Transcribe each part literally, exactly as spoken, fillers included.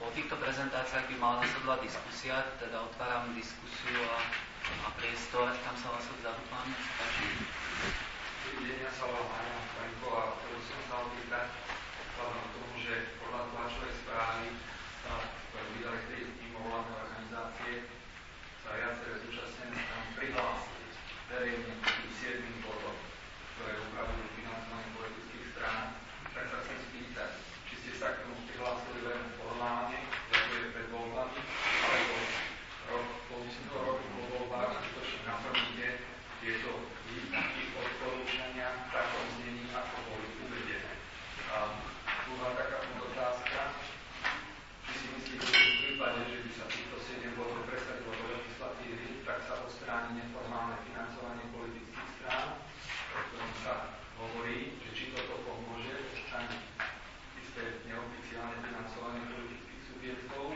po týchto prezentáciách by mala nasledovať diskusia, teda otváram diskusiu a, a priestor. Tam sa vás odzadu, pán, nech sa páči. Ja sa volám Marián Franko a ktorú som sa opýtať, vzhľadom k tomu, že podľa tlačovej správy sa vydali tej mimovládnej organizácie sa viaceré zúčastnené strany prihlásili verejne k siedmym bodom, ktoré upravujú financovanie politických strán. Tak sa chcem spýtať, či ste sa k tomu prihlásili len formálne, lebo je pred voľbami, alebo rok, po roku po voľbách, skutočne naplníte tieto výtky odporúčania v takom znení, ako boli uvedené. A druhá taká otázka, či si myslíte, že v prípade, že by sa týchto sedem bodov presadilo do legislatívy, tak sa odstráni neformálne financovanie politických strán, o ktorom sa hovorí, že či toto pomôže odstrániť isté neoficiálne financovanie politických subjektov,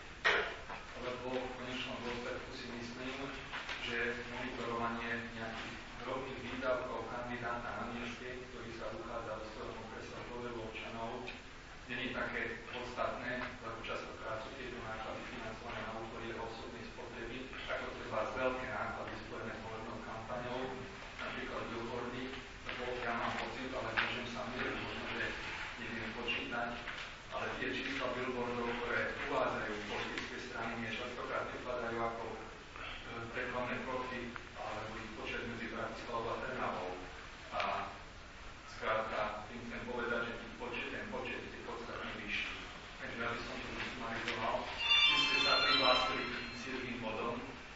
lebo v konečnom dôsledku si myslím, že monitorovanie nejakých drobných výdavkov kandidáta na mieste, ktorý sa uchádza do svojho okresu dôveru občanov, nie je také podstatné, lebo častokrát sú tieto náklady financované na úkor jeho osobnej spotreby, ako treba z veľké náklady spojené s volebnou kampaňou, napríklad billboardy, lebo ja mám pocit, ale môžem sa mýliť, možno, že neviem počítať, ale tie čísla billboardov, ktoré uvádzajú politické strany, nie častokrát vypadajú ako reklamné plochy alebo ich počet medzi Bratislavou a Trnavou. A skrátka, tým chcem povedať, že ten počet, ten počet je podstatne vyšší. Takže ja by som to sumarizoval. Či ste sa prihlásili k tým siedmym bodom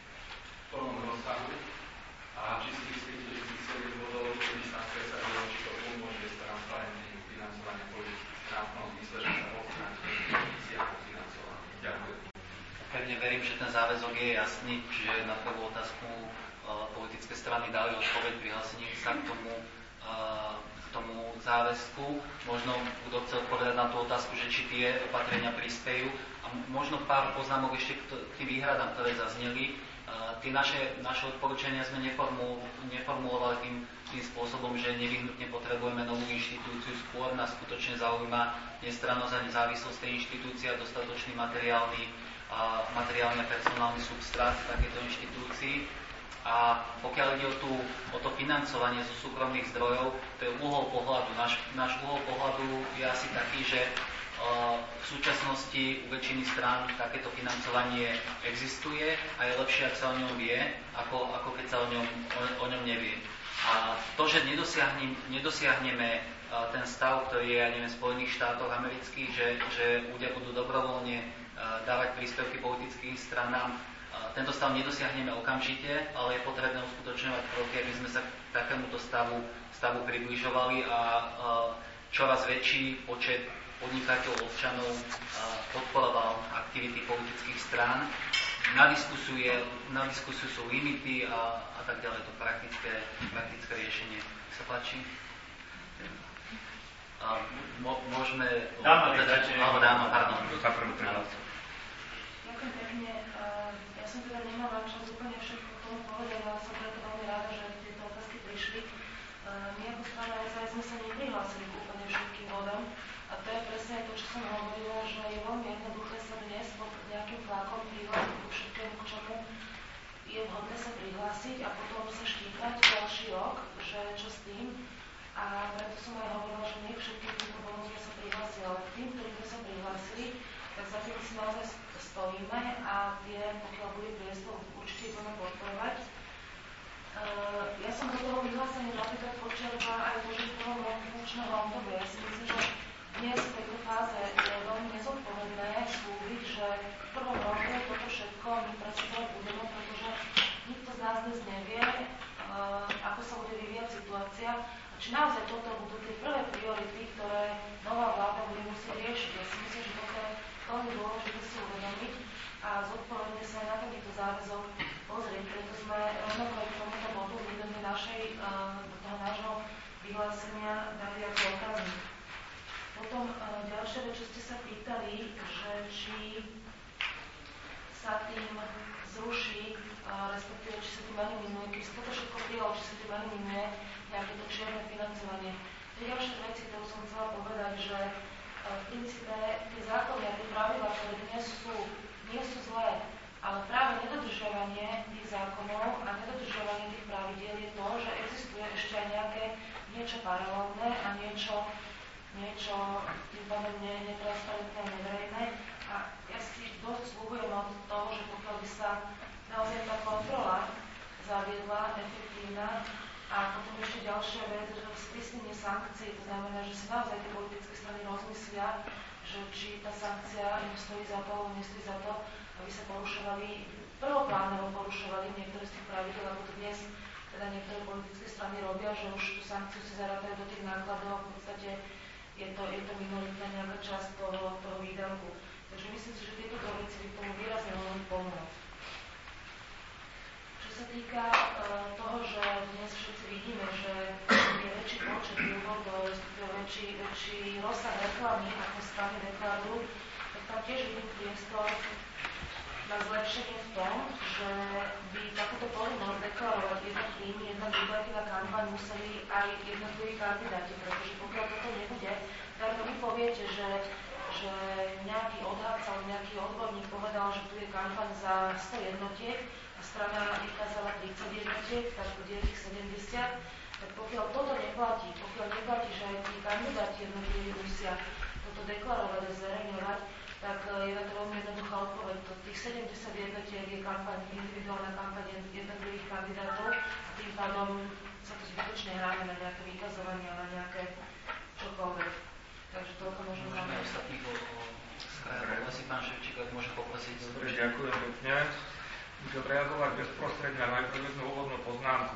v plnom rozsahu a či si myslíte, že tých sedem bodov, ktorý sa presadilo, či to pomôže s transparentným financovaním politických strán, v tom zmysle, že sa odstráni oficiálne financovanie. Ďakujem. Pevne verím, že ten záväzok je jasný, čiže na prvú otázku uh, politické strany dali odpoveď prihlásenie sa k tomu, uh, k tomu záväzku. Možno kto chce odpovedať na tú otázku, že či tie opatrenia prispejú. A možno pár poznámok ešte k tým výhradám, ktoré zazneli. Uh, tie naše, naše odporúčania sme neformul, neformulovali tým, tým spôsobom, že nevyhnutne potrebujeme novú inštitúciu. Skôr nás skutočne zaujíma nestrannosť a nezávislosť tej inštitúcie a dostatočný materiálny a materiálne a personálny substrát v takéto inštitúcii. A pokiaľ ide o, tú, o to financovanie zo súkromných zdrojov, to je uhol pohľadu. Náš, náš uhol pohľadu je asi taký, že uh, v súčasnosti u väčšiny strán takéto financovanie existuje a je lepšie, ak sa o ňom vie, ako, ako keď sa o ňom, o, o ňom nevie. A to, že nedosiahnem, nedosiahneme uh, ten stav, ktorý je, ja neviem, v Spojených štátoch amerických, že, že ľudia budú dobrovoľne dávať príspevky politickým stranám. Tento stav nedosiahneme okamžite, ale je potrebné uskutočňovať kroky, aby sme sa k takémuto stavu, stavu približovali a čoraz väčší počet podnikateľov, občanov podporoval aktivity politických strán. Na diskusiu, je, na diskusiu sú limity a, a tak ďalej, to praktické, praktické riešenie. Sa páči? Mo, môžeme... Dáma, teda, alebo dáma, pardon. Ďakujem pekne. Ja som teda nemala čas úplne všetko k tomu povedať, ale som preto veľmi rada, že tieto otázky prišli. My ako strana es a es sme sa neprihlásili k úplne všetkým bodom a to je presne to, čo som hovorila, že je veľmi jednoduché sa dnes pod nejakým tlakom prihlásiť ku všetkému, k čomu je vhodné sa prihlásiť a potom sa štípať ďalší rok, že čo s tým. A preto som aj hovorila, že nie všetkým týmto bodom sme sa prihlásili, ale tým, ktorým sme sa prihlásili, tak za tým si naozaj stojíme a tie, pokiaľ bude priestor, určite budeme podporovať. Uh, ja som do toho vyhlásenia napríklad počerpala aj to, že v prvom roku funkčného obdobia. Ja si myslím, že dnes v tejto fáze je veľmi nezodpovedné slúbiť, že v prvom roku toto všetko my presadzovať budeme, pretože nikto z nás dnes nevie, uh, ako sa bude vyvíjať situácia. Či naozaj toto budú tie prvé priority, ktoré nová vláda bude musieť riešiť. Ja si myslím, že toto je veľmi dôležité si uvedomiť a zodpovedne sa aj na takýto záväzok pozrieť. Preto sme rovnako aj k tomuto bodu v výdení našej, do toho nášho vyhlásenia dali ako otáznik. Potom ďalšia vec, čo ste sa pýtali, že či sa tým zruší, respektíve či sa tým eliminuje, keď sa toto všetko prijalo, či sa tým eliminuje nejaké to čierne financovanie. To je ďalšia vec, ktorú som chcela povedať, že v princípe tie zákony a tie pravidlá, ktoré dnes netransparentné a neverejné. A ja si dosť sľubujem od toho, že pokiaľ by sa naozaj tá kontrola zaviedla efektívna a potom ešte ďalšia vec, že sprísnenie sankcií, to znamená, že si naozaj tie politické strany rozmyslia, že či tá sankcia im stojí za to, alebo nestojí za to, aby sa porušovali, prvoplánovo porušovali niektoré z tých pravidel, ako to dnes teda niektoré politické strany robia, že už tú sankciu si zarátajú do tých nákladov a v podstate je to, je to minoritná nejaká časť toho, toho výdavku. Takže myslím si, že tieto dve veci by k tomu výrazne mohli pomôcť. Čo sa týka uh, toho, že dnes všetci vidíme, že je väčší počet billboardov, respektíve väčší, väčší rozsah reklamy, ako strany deklarujú, tak tam tiež vidím priestor na zlepšenie v tom, že by takúto povinnosť deklarovať jednak príjmy, jednak výdavky na kampaň museli aj jednotliví kandidáti, pretože pokiaľ toto nebude, tak vy poviete, že, že nejaký odhadca alebo nejaký odborník povedal, že tu je kampaň za sto jednotiek a strana vykázala tridsať jednotiek, tak bude ich sedemdesiat, tak pokiaľ toto neplatí, pokiaľ neplatí, že aj tí kandidáti jednotliví musia toto deklarovať a zverejňovať, tak je na to veľmi jednoduchá odpoveď. Tých sedemdesiat jednotiek je kampaň, individuálna kampaň jednotlivých kandidátov a tým pádom sa to zbytočne hráme na nejaké vykazovanie a na nejaké čokoľvek. Takže toľko možno môžeme aj ostatných o skrajovať. Asi pán Ševčík, ak môže poprosiť. Dobre, ďakujem pekne. Budem reagovať bezprostredne na najprv jednu úvodnú poznámku.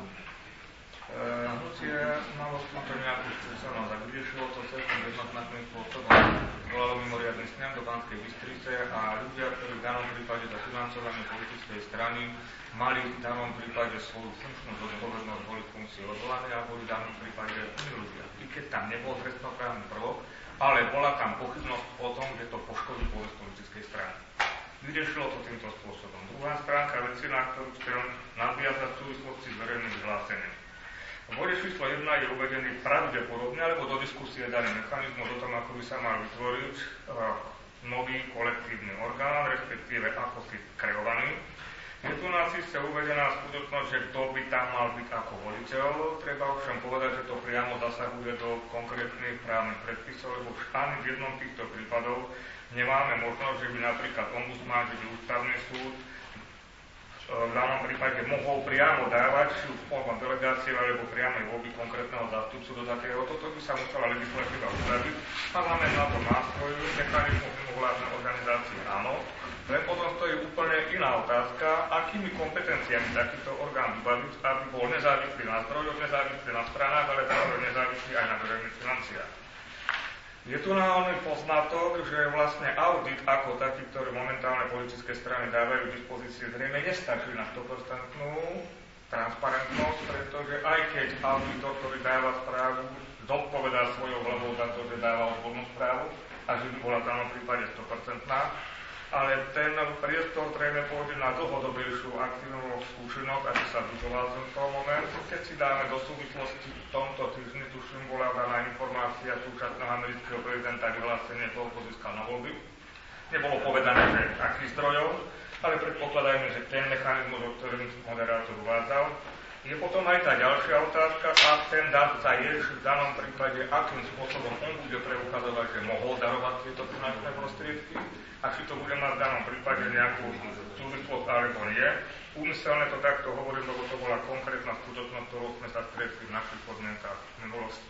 Hnutie malo v tomto nejakú skúsenosť a vyriešilo to celkom jednoznačným spôsobom. Volalo mimoriadny snem do Banskej Bystrice a ľudia, ktorí v danom prípade za financovanie politickej strany mali v danom prípade svoju funkčnú zodpovednosť, boli funkcie odvolané a boli v danom prípade iní ľudia. I keď tam nebol trestnoprávny prvok, ale bola tam pochybnosť o tom, že to poškodí povesť politickej strany. Vyriešilo to týmto spôsobom. Druhá stránka veci, na ktorú chcem nadviazať v súvislosti s verejným vyhlásením. V bode číslo jedna je uvedený pravdepodobne, alebo do diskusie daný mechanizmus o tom, ako by sa mal vytvoriť uh, nový kolektívny orgán, respektíve ako si kreovaný. Je tu na ciste uvedená skutočnosť, že kto by tam mal byť ako voliteľ. Treba ovšem povedať, že to priamo zasahuje do konkrétnych právnych predpisov, lebo ani v jednom týchto prípadov nemáme možnosť, že by napríklad ombudsman, že by ústavný súd v danom prípade mohol priamo dávať či formou delegácie alebo priamej voľby konkrétneho zástupcu do takého. Toto by sa musela legislatíva upraviť. Parlament na to nástroj, mechanizmus mimovládnej organizácie áno. Len potom stojí úplne iná otázka, akými kompetenciami takýto orgán vybaviť, aby bol nezávislý na zdrojoch, nezávislý na stranách, ale zároveň nezávislý aj na verejných financiách. Je tu náhodný poznatok, že vlastne audit ako taký, ktorý momentálne politické strany dávajú k dispozícii, zrejme nestačí na sto percent transparentnosť, pretože aj keď auditor, ktorý dáva správu, zodpovedá svojou hlavou za to, že dáva odbornú správu a že by bola v danom prípade sto percent, ale ten priestor zrejme pôjde na dlhodobejšiu aktívnu skúsenosť, aby sa vyžoval z toho momentu. Keď si dáme do súvislosti v tomto týždni, tuším, bola daná informácia súčasného amerického prezidenta vyhlásenie toho, ko získal na voľby. Nebolo povedané, že akých zdrojov, ale predpokladajme, že ten mechanizmus, o ktorým moderátor uvádzal. Je potom aj tá ďalšia otázka, ak ten dávca je v danom prípade, akým spôsobom on bude preukazovať, že mohol darovať tieto finančné prostriedky, a či to bude mať v danom prípade nejakú súvislosť alebo nie. Úmyselne to takto hovorím, lebo to bola konkrétna skutočnosť, ktorou sme sa stretli v našich podmienkach v minulosti.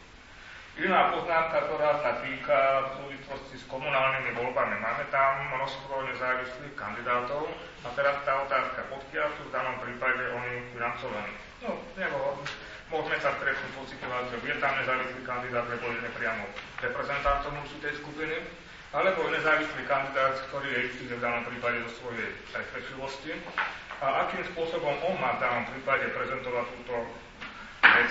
Iná poznámka, ktorá sa týka v súvislosti s komunálnymi voľbami. Máme tam množstvo nezávislých kandidátov a teraz tá otázka, odkiaľ sú v danom prípade oni financovaní. No, nebo môžeme sa stretnúť po situáciu, je tam nezávislý kandidát, lebo je nepriamo reprezentantom určitej skupiny, alebo nezávislý kandidát, ktorý je istý v danom prípade zo svojej presvedčivosti a akým spôsobom on má v danom prípade prezentovať túto vec.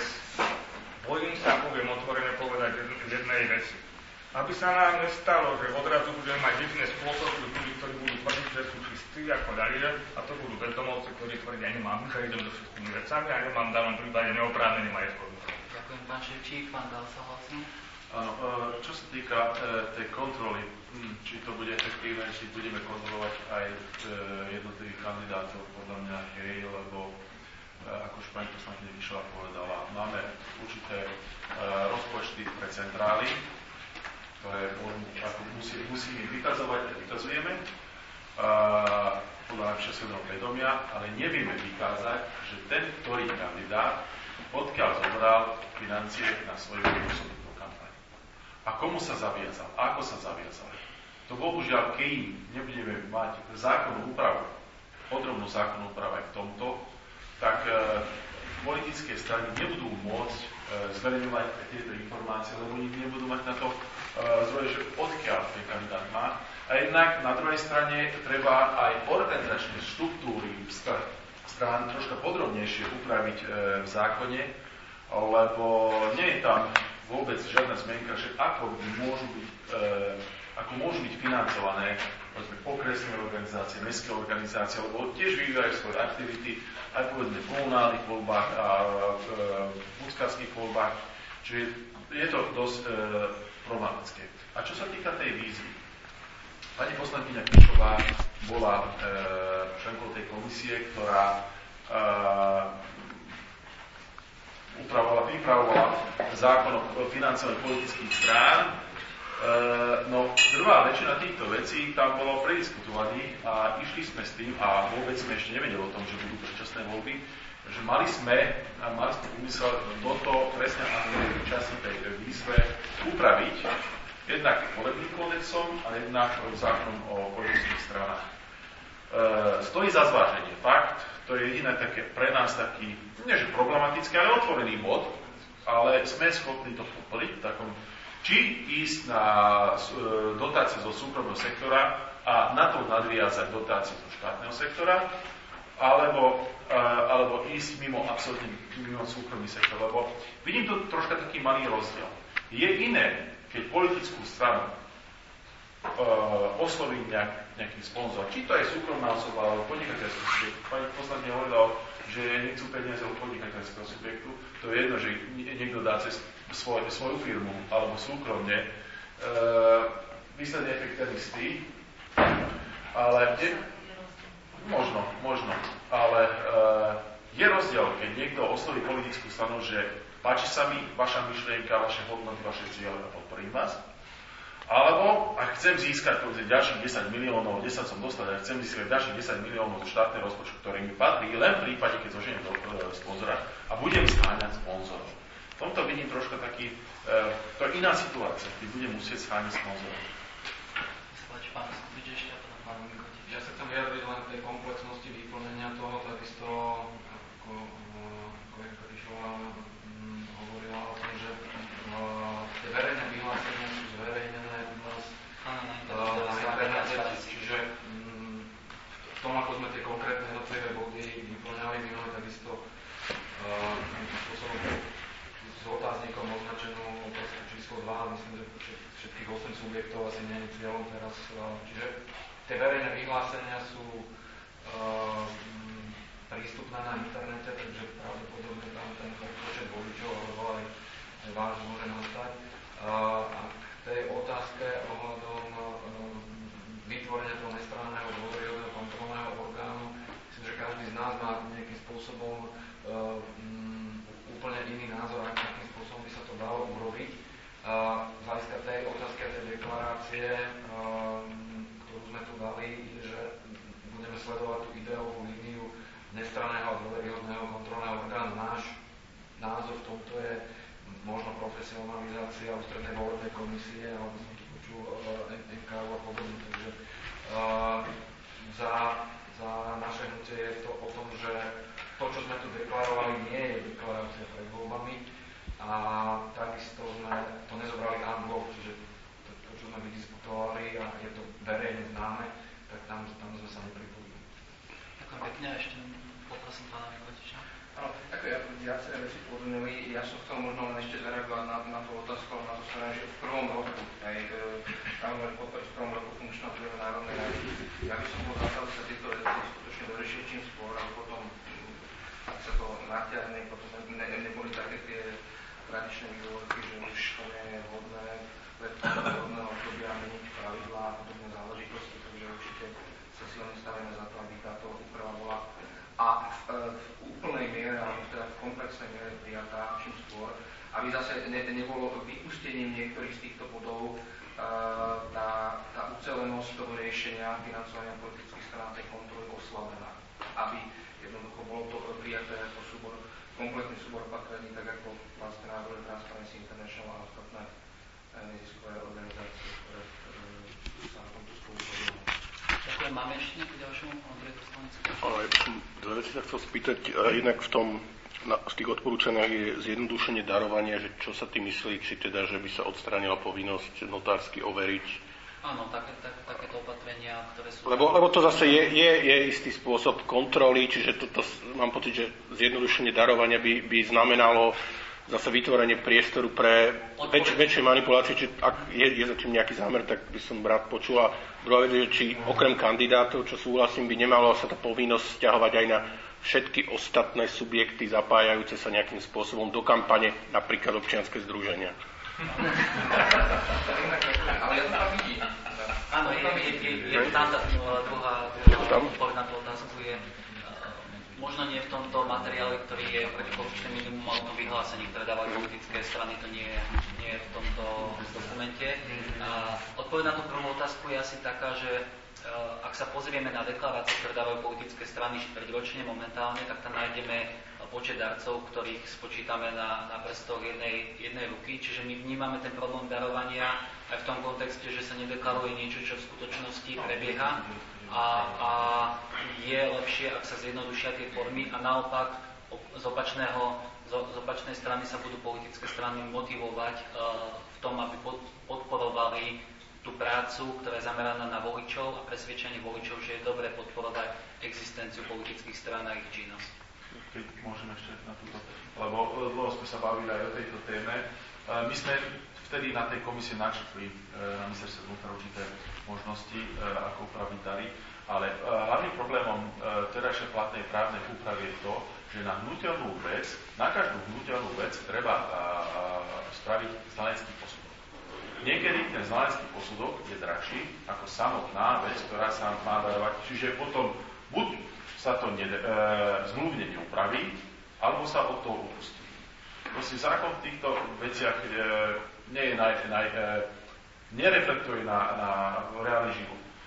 Bojím sa, poviem otvorene povedať jednej veci. Aby sa nám nestalo, že odrazu budeme mať jediné spôsoby ľudí, ktorí budú tvrdiť, že sú čistí ako Dalie, a to budú bezdomovci, ktorí tvrdia, nemám, že idem so všetkými vecami a nemám v danom prípade neoprávnený majetkový. Ďakujem, pán Ševčík, pán Dal sa hlasí. Áno, čo sa týka tej kontroly, či to bude efektívne, či budeme kontrolovať aj jednotlivých kandidátov, podľa mňa hej, lebo ako už pani poslankyňa Fišová povedala, máme určité rozpočty pre centrály, ktoré môžu, ako musí, musíme vykazovať a vykazujeme a podľa našeho svedomia, ale nevieme vykázať, že ten, ktorý kandidát, odkiaľ zobral financie na svoju osobnú kampaň. A komu sa zaviazal, ako sa zaviazal. To bohužiaľ, keď nebudeme mať zákonnú úpravu, podrobnú zákonnú úpravu aj v tomto, tak e, politické strany nebudú môcť e, zverejňovať tieto informácie, lebo oni nebudú mať na to e, zdroje, že odkiaľ ten kandidát má. A jednak na druhej strane treba aj organizačné štruktúry strán troška podrobnejšie upraviť e, v zákone, lebo nie je tam vôbec žiadna zmienka, že ako môžu byť, e, ako môžu byť financované povedzme, okresné organizácie, mestské organizácie, lebo tiež vyvíjajú svoje aktivity aj povedzme v komunálnych voľbách a v účastných voľbách. Čiže je to dosť e, problematické. A čo sa týka tej výzvy, pani poslankyňa Kišová bola e, členkou tej komisie, ktorá e, upravovala, pripravovala zákon o financovaní politických strán. E, no, druhá väčšina týchto vecí tam bolo prediskutovaných a išli sme s tým, a vôbec sme ešte nevedeli o tom, že budú predčasné voľby, že mali sme, mali sme úmysel toto presne ako časti tej výzve upraviť, jednak volebným kódexom a jednak zákonom o politických stranách. E, stojí za zváženie fakt, to je jediné také pre nás taký, nie že problematický, ale otvorený bod, ale sme schopní to podporiť v takom, či ísť na e, dotácie zo súkromného sektora a na to nadviazať dotácie zo štátneho sektora, alebo, e, alebo ísť mimo absolútne mimo súkromný sektor, lebo vidím tu troška taký malý rozdiel. Je iné, keď politickú stranu uh, osloví nejak, nejaký sponzor, či to je súkromná osoba alebo podnikateľský subjekt. Pani poslankyňa hovorila, že nechcú peniaze od podnikateľského subjektu. To je jedno, že niekto dá cez svoj, svoju firmu alebo súkromne. Uh, výsledný efekt ten istý. Ale kde... Možno, možno. Ale uh, je rozdiel, keď niekto osloví politickú stranu, že páči sa mi vaša myšlienka, vaše hodnoty, vaše cieľe a podporím vás. Alebo, ak chcem získať povedzme, ďalších desať miliónov, desať som dostal, ak chcem získať ďalších desať miliónov zo štátneho rozpočtu, ktorý mi patrí, len v prípade, keď zoženiem do e, sponzora a budem zháňať sponzorov. V tomto vidím troška taký, e, to je iná situácia, keď budem musieť zháňať sponzorov. Ja sa chcem vyjadriť len tej komplexnosti vyplnenia toho, takisto ako kolega Katišová hovorila o tom, že tie verejné vyhlásenia sú zverejnené u nás na internete, čiže v tom, ako sme tie konkrétne jednotlivé body vyplňali, my máme takisto nejakým spôsobom s otáznikom označenú otázku číslo dva, myslím, že všetkých osem subjektov asi nie je cieľom teraz, čiže tie verejné vyhlásenia sú prístupné na internete, takže pravdepodobne tam ten počet voličov alebo aj váš môže nastať. A k tej otázke ohľadom vytvorenia toho nestranného dôveryhodného kontrolného orgánu, myslím, že každý z nás má nejakým spôsobom úplne iný názor, akým spôsobom by sa to dalo urobiť. Z hľadiska tej otázky a tej deklarácie, ktorú sme tu dali, je, že budeme sledovať tú ideovú líniu nestranného a dôveryhodného kontrolného orgánu. Náš názor v tomto je možno profesionalizácia ústrednej volebnej komisie, alebo som tu počul en ká ú a podobne. Takže uh, za, za naše hnutie je to o tom, že to, čo sme tu deklarovali, nie je deklarácia pred voľbami a takisto sme to nezobrali en bloc, čiže to, to, čo sme vydiskutovali a je to verejne známe, tak tam, tam sme sa nepripojili. Ďakujem pekne, ešte poprosím pána Mikotiča. Áno, ako ja viaceré veci podunili, ja som chcel možno len ešte zareagovať na, na tú otázku, na to strane, že v prvom roku, aj tam v prvom roku funkčného zriadu Národnej rady, ja by som bol za to, že sa tieto veci skutočne dorešili čím skôr, ale potom, ak sa to natiahne, potom ne, neboli také tie tradičné výhovorky, že už to nie je vhodné predpovedného obdobia meniť pravidlá a podobné záležitosti, takže určite sa silne stavíme za to, aby táto úprava bola a v, v úplnej miere, alebo teda v komplexnej miere prijatá čím skôr, aby zase ne, nebolo vypustením niektorých z týchto bodov tá, tá ucelenosť toho riešenia financovania politických strán tej kontroly oslabená. Aby jednoducho bolo to prijaté ako súbor, kompletný súbor opatrení, tak ako vlastne návrhy Transparency International a ostatné neziskové organizácie, ktoré sa na tomto spolu podieľajú. Ďakujem. Máme ešte nejakú ďalšiu? Ondrej Poslanecký. Ale dve veci sa chcel spýtať. Jednak v tom, na, z tých odporúčaniach je zjednodušenie darovania, že čo sa tým myslí, či teda, že by sa odstránila povinnosť notársky overiť. Áno, také, tak, takéto opatrenia, ktoré sú... Lebo, lebo to zase je, je, je istý spôsob kontroly, čiže toto, mám pocit, že zjednodušenie darovania by, by znamenalo zase vytvorenie priestoru pre väč, väčšie manipulácie, či ak je, je za tým nejaký zámer, tak by som rád počul. A druhá vec je, či okrem kandidátov, čo súhlasím, by nemalo sa tá povinnosť sťahovať aj na všetky ostatné subjekty zapájajúce sa nejakým spôsobom do kampane, napríklad občianske združenia. Ale ja to tam vidím. Áno, je, je, je, je tam tá druhá odpoveď na tú otázku je možno nie v tomto materiále, ktorý je protikorupčné minimum, ale v tom vyhlásení, ktoré dávajú politické strany, to nie je, nie je v tomto dokumente. A odpoveď na tú prvú otázku je asi taká, že ak sa pozrieme na deklarácie, ktoré dávajú politické strany štvrťročne momentálne, tak tam nájdeme počet darcov, ktorých spočítame na, na prstoch jednej, jednej ruky. Čiže my vnímame ten problém darovania aj v tom kontexte, že sa nedeklaruje niečo, čo v skutočnosti prebieha. A, a je lepšie, ak sa zjednodušia tie formy a naopak z, opačného, z, z opačnej strany sa budú politické strany motivovať uh, v tom, aby pod, podporovali tú prácu, ktorá je zameraná na voličov a presvedčenie voličov, že je dobre podporovať existenciu politických strán a ich činnosť. Keď môžeme ešte na túto, lebo dlho sme sa bavili aj o tejto téme. My sme vtedy na tej komisii načrtli na ministerstve vnútra určité možnosti, ako upraviť dary, ale hlavným problémom terajšej platnej právnej úpravy je to, že na hnuteľnú vec, na každú hnuteľnú vec treba spraviť znalecký posudok. Niekedy ten znalecký posudok je drahší ako samotná vec, ktorá sa má darovať, čiže potom buď sa to ne, e, zmluvne neupraví, alebo sa od toho upustí. Proste zákon v týchto veciach e, nie je naj, naj, e, nereflektuje na, na reálny život. E,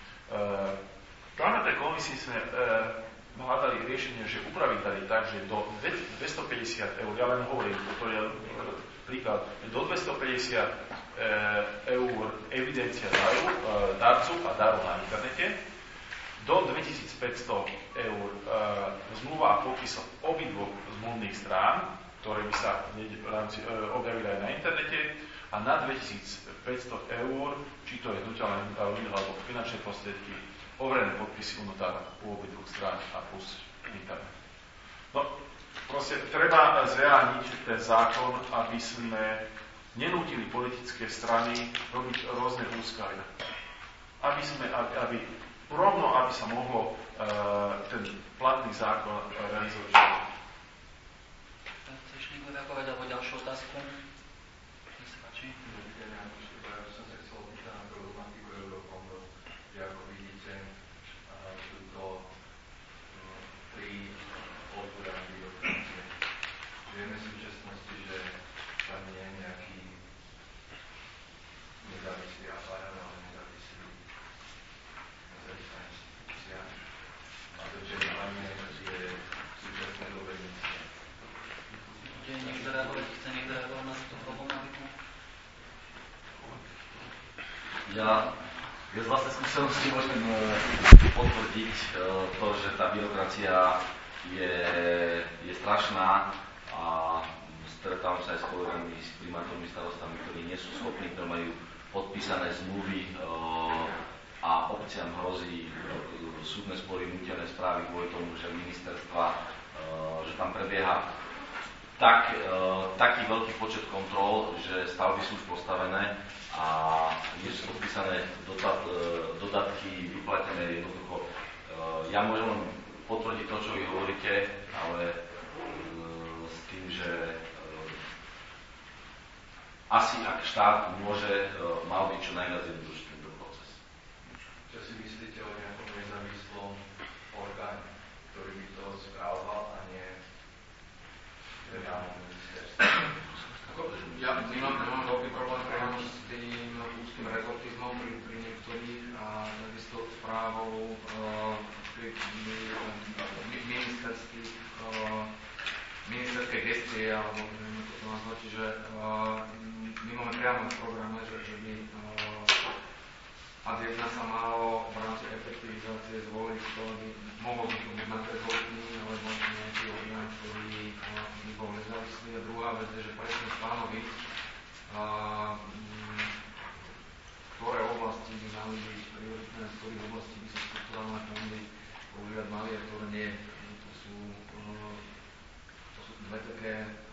na tej komisii sme e, hľadali riešenie, že upraviť dali tak, že do dvestopäťdesiat eur, ja len hovorím, toto je e, príklad, do dvestopäťdesiat e, eur evidencia daru, e, darcu a daru na internete, do dvetisícpäťsto eur e, zmluva a podpis obidvoch zmluvných strán, ktoré by sa v rámci e, objavili aj na internete, a na dvetisícpäťsto eur, či to je hnuteľná alebo finančné prostriedky, overené podpisy u notára u obidvoch strán a plus internet. No, proste treba zreálniť ten zákon, aby sme nenútili politické strany robiť rôzne úskalia. Aby sme, aby, aby rovno, aby sa mohlo uh, ten platný zákon realizovať. Chceš niekto reagovať alebo ďalšiu otázku? Nech sa páči. Ja som sa chcel opýtať na problematiku eurofondov, že ako vidíte túto tri odborné byrokracie. Vieme v súčasnosti, že tam nie je nejaký nezávislý aparát, ale nezávislý nezávislá inštitúcia. A to, čo hlavne je v súčasnej dobe niečo. Bude niekto reagovať, chce niekto reagovať na túto problematiku? Ja z vlastnej skúsenosti môžem potvrdiť to, že tá byrokracia je, je strašná a stretávam sa aj s kolegami, s primátormi, starostami, ktorí nie sú schopní, ktorí majú podpísané zmluvy a obciam hrozí súdne spory, nútené správy kvôli tomu, že ministerstva, že tam prebieha tak, taký veľký počet kontrol, že stavby sú už postavené a nie sú podpísané dodat, dodatky vyplatené jednoducho. Ja môžem len potvrdiť to, čo vy hovoríte, ale s tým, že asi ak štát môže, mal byť čo najviac jednoduchý tento proces. Čo si myslíte o nejakom nezávislom orgáne, ktorý by to správoval a nie federálne ministerstvo? Ja nemám, nemám veľký problém priamo s tým úzkým rezortým správou ministerských ministerskej gestie, alebo neviem to nazvať, čiže my máme priamo v programe, že, že by ad jedna sa malo v rámci efektivizácie zvoliť, to by mohol byť jednak rezortný, alebo nejaký orgán, ktorý by bol nezávislý. A druhá vec je, že presne stanoviť, ktoré oblasti by mali byť prioritné, z ktorých oblasti by sa strukturálne fondy používať mali a ktoré nie. To sú, to sú dve také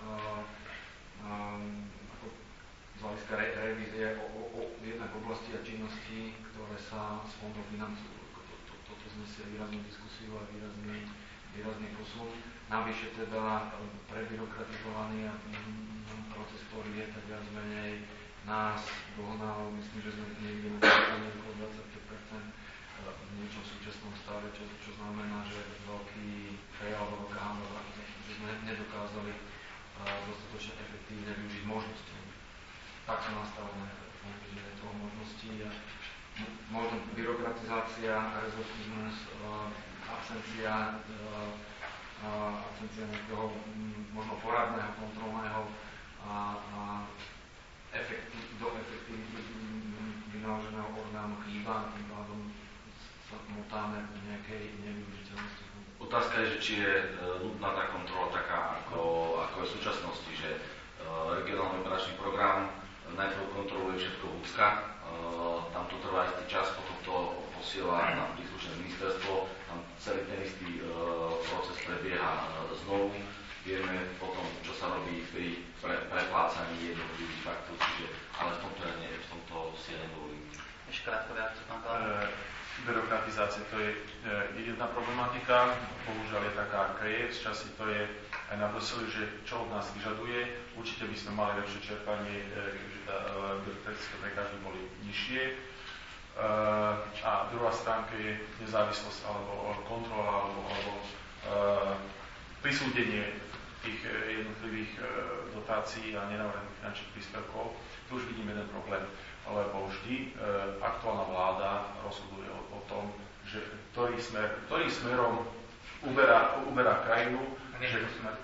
ako z hľadiska re, revízie o, o, o jednak oblasti a činnosti, ktoré sa s fondom financujú. Toto to, to, to znesie výraznú diskusiu a výrazný, výrazný posun. Navyše teda prebyrokratizovaný a proces, ktorý je tak viac menej nás dohnal, myslím, že sme niekde na okolo dvadsaťpäť percent v niečom súčasnom stave, čo, čo znamená, že veľký fail alebo veľká hanba, že sme nedokázali dostatočne efektívne využiť možnosti. Tak sú nastavené fondy, že je toho možností a možno byrokratizácia, rezortizmus, absencia, absencia nejakého možno poradného, kontrolného a, a efektiv, do efektivity vynaloženého orgánu chýba, tým pádom sa motáme v nejakej nevyužiteľnosti. Otázka je, že či je e, nutná tá kontrola taká, ako, ako je v súčasnosti, že e, regionálny operačný program najprv kontroluje všetko Húcka, e, tam to trvá istý čas, potom to posiela na príslušné ministerstvo, tam celý ten istý e, proces prebieha e, znovu. Vieme potom, čo sa robí pri pre, preplácaní jednotlivých faktúr, čiže ale v tomto, nie, v tomto si ja nedovolím. Ešte krátko reakciu, pán Klára. E, byrokratizácia to je e, jedna problematika, bohužiaľ je taká, aká je, z časy to je aj na Bruseli, že čo od nás vyžaduje, určite by sme mali lepšie čerpanie, e, keďže tá e, byrokratické prekážky boli nižšie. E, a druhá stránka je nezávislosť alebo kontrola alebo, alebo e, prisúdenie tých jednotlivých dotácií a nenavrhných finančných príspevkov. Tu už vidím jeden problém, lebo vždy e, aktuálna vláda rozhoduje o, o tom, že ktorý, smer, ktorý smerom uberá, uberá krajinu, že,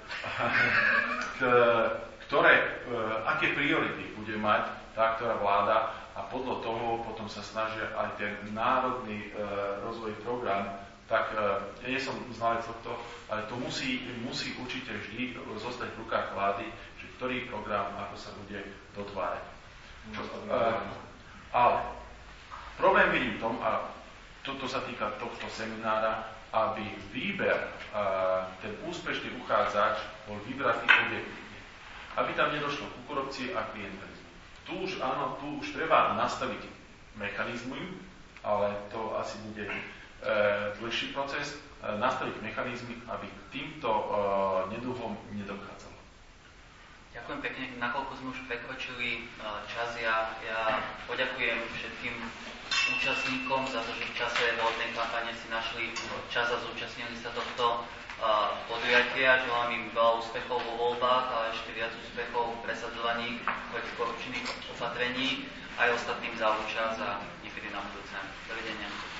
k, ktoré, e, aké priority bude mať tá, ktorá vláda a podľa toho potom sa snažia aj ten národný e, rozvoj program, tak ja nie som znalec tohto, ale to musí, musí určite vždy zostať v rukách vlády, že ktorý program ako sa bude dotvárať. Uh, ale problém vidím v tom, a toto sa týka tohto seminára, aby výber, uh, ten úspešný uchádzač bol vybratý objektívne. Aby tam nedošlo ku korupcii a klientelizmu. Tu už áno, tu už treba nastaviť mechanizmy, ale to asi bude dlhší proces, e, nastaviť mechanizmy, aby k týmto e, neduhom nedochádzalo. Ďakujem pekne, nakoľko sme už prekročili e, čas, ja, ja poďakujem všetkým účastníkom za to, že v čase volebnej kampane si našli čas a zúčastnili sa tohto e, podujatia. Želám im veľa úspechov vo voľbách, ale ešte viac úspechov v presadzovaní protikorupčných opatrení aj ostatným za účasť a niekedy na budúce. Dovidenia.